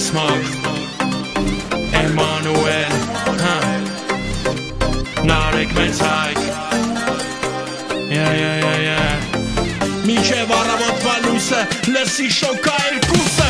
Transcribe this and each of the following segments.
Smoke Emanuel Narek մեծ հայք Մինչև առավոտվա լույսը լրսի շոկա երկուսը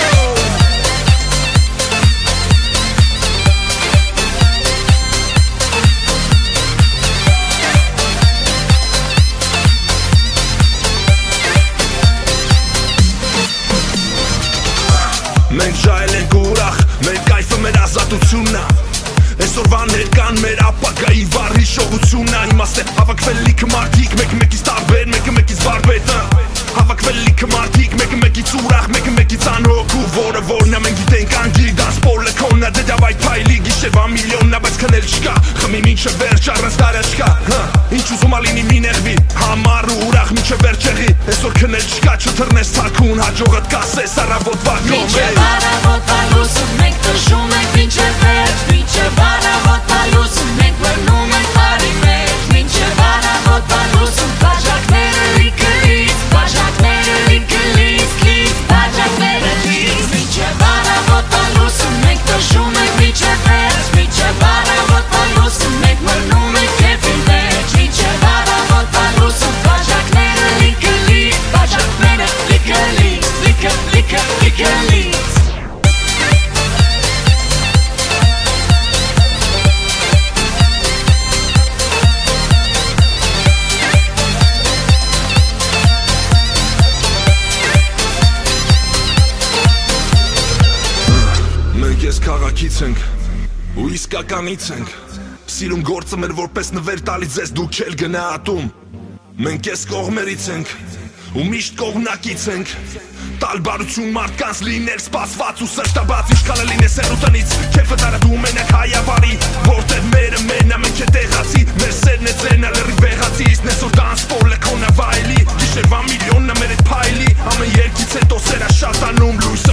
Մենք ժայել ենք ուրախ, մեր կայֆը մեր ազատություննա Այսօրվա ներկան մեր ապագայի վառ հիշողություննա Իմաստ է հավաքվել լիքը մարդիկ, մեկը մեկից տարբեր, մեկը մեկից վարպետը Հավաքվել լիքը մարդիկ, մեկը մեկից ուրախ, մեկը մեկից անհոգու Որը որն է մենք գիտենք անգլի, դանսպոլը կոննա Դեդավ այդ փայլի, գիշերվա միլիոննա, բայց քնել չկա Խմի մինչև վերջ, առանց դարը չկա Ինչ ուզում ալինի մի նեղվի, համար ու ուրախ մինչև վերջ եղի Այսօր քնել չկա, չթռնես թաքուն, հաջողդ կասես առավոտվա կոմ Մինչև առավոտվա լուսում մենք տշում ենք մինչև վերջ Մինչև առավոտվա լուսում մենք մրնում ենք բարի մեջ Մինչև առավոտվա լուսում բաժակները լիքը լից Բաժակները լիքը լից, լից, բաժակները լից Մինչև առավոտվա լուսում մենք տշում ենք մինչև վերջ Մինչև առավոտվա լուսում մենք մրնում ենք կեֆի մեջ Մինչև առավոտվա լուսում բաժակները լիքը լից Բաժակները լիքը լից, լիքը, լիքը, լիքը լից Մենք ես քաղաքից ենք ու իսկականից ենք Սիրում գործը մեր որպես նվեր տալի ձեզ դուք չել գնահատում Մենք ես կողմերից ենք ու միշտ կողմնակից ենք Տալ բարություն մարդկանց լինել սպասված ու սրտաբաց Ինչքան է լինես հեռուտնից Քեֆը տարածում մենակ հայավարի Որտեղ մերը մենա մենք է տեղացի Մեր սերն է ձերն է լրի վեղացի Իսկ նեսօր դանսպոլը քոնա վայլի Գիշերվա միլիոննա մեր էտ փայլի Ամեն երկից հետո սերա շատանում լույս